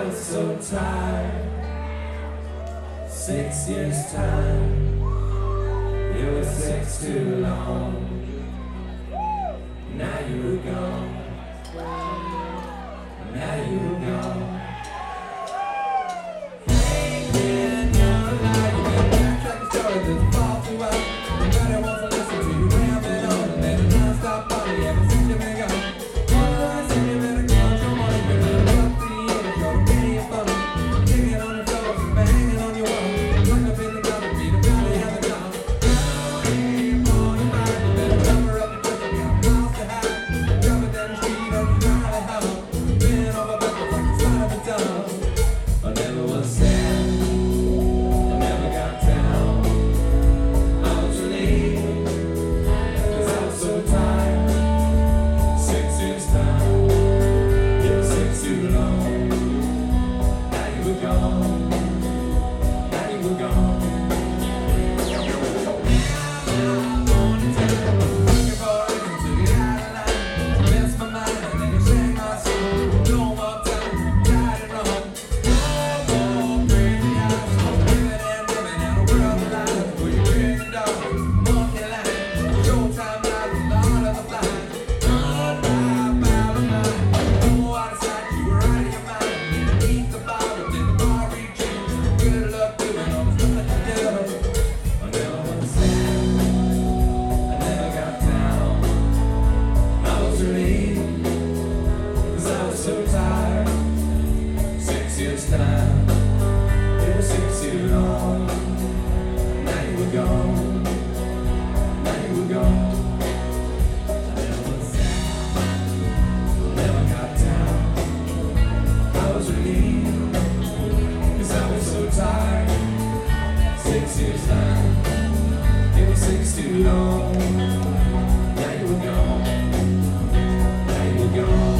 was so tired. 6 years time, it was 6 too long. Now you're gone. Now you're gone. Hanging on a line, you can backtrack the story that's far too out. Nobody wants to listen to you rambling on and let it non-stop party ever since you've been gone. I said you better count your money, you better drop the years, go to penny and funny. Kicking on your floors and banging on your wall. Locked up in the gutter, be the valley of the dawn. Now ain't on the mind, you better cover up the cushion, you got miles to hide. Drop it down the street on the rally home. Been over backwards like a slide of a tongue. I never was sad, I never got down. I was relieved, 'cause I was so tired. 6 years time, it was 6 too long. Now you were gone, now you were gone. Now I'm on the table, looking for a reason to get out of line. Bless my mind and then you shake my soul. No more time, tired and wrong. No more crazy eyes, living in a world of lies. Where you bring the dog, monkey line. Showtime life is the heart of the fly. Unwrapped out of mind. Oh, out of sight, you were out of your mind. Beneath the bottle, did the bar reach you? Good luck doing all the stuff that you do. I never was sad, I never got down. I was relieved, 'cause I was so tired. 6 years time, it was 6 too long. Now you were gone, now you were gone. I never was sad, never got down. I was relieved, 'cause I was so tired. 6 years time, it was 6 too long. Now you were gone, now you were gone.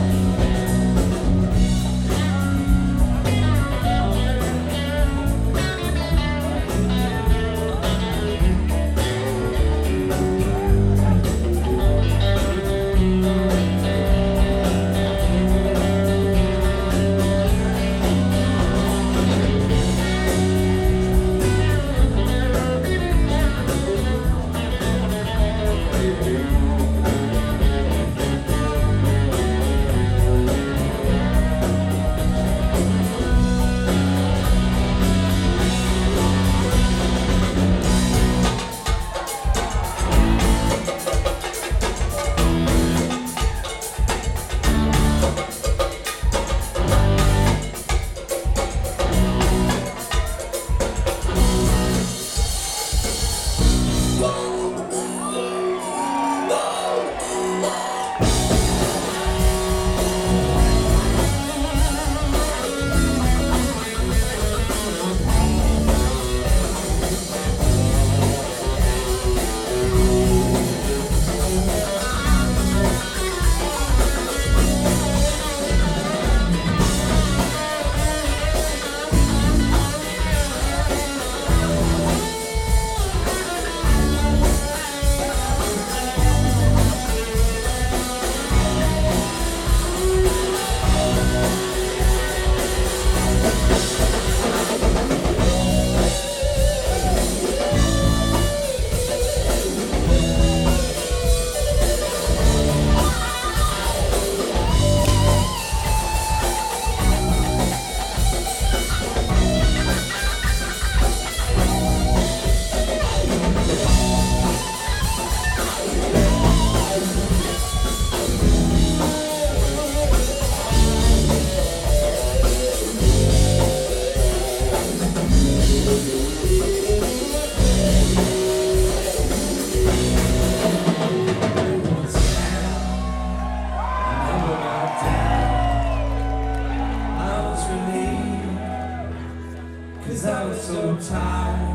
Cause I was so tired.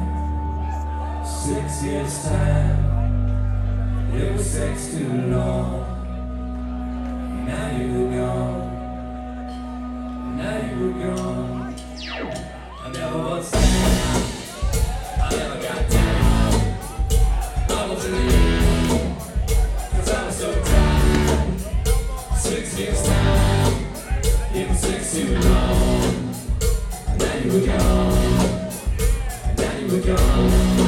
6 years time, it was 6 too long. Now you were gone, now you were gone. I never was sad, I never got down. I was relieved, 'cause I was so tired. 6 years time, it was 6 too long. you were gone.